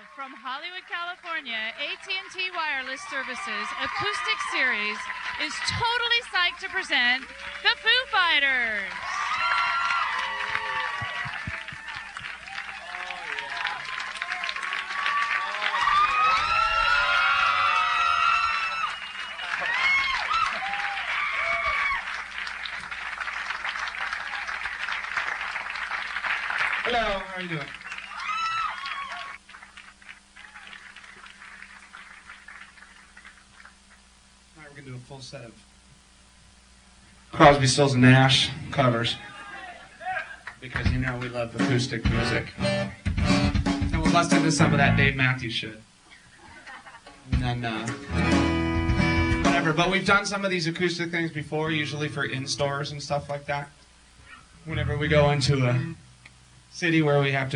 from Hollywood, California, AT&T Wireless Services Acoustic Series is totally psyched to present the Foo Fighters. Hello, how are you doing? All right, we're going to do a full set of Crosby, Stills, and Nash covers because you know we love acoustic music. And we'll bust into some of that Dave Matthews shit. And then, whatever. But we've done some of these acoustic things before, usually for in-stores and stuff like that. Whenever we go into a city where we have to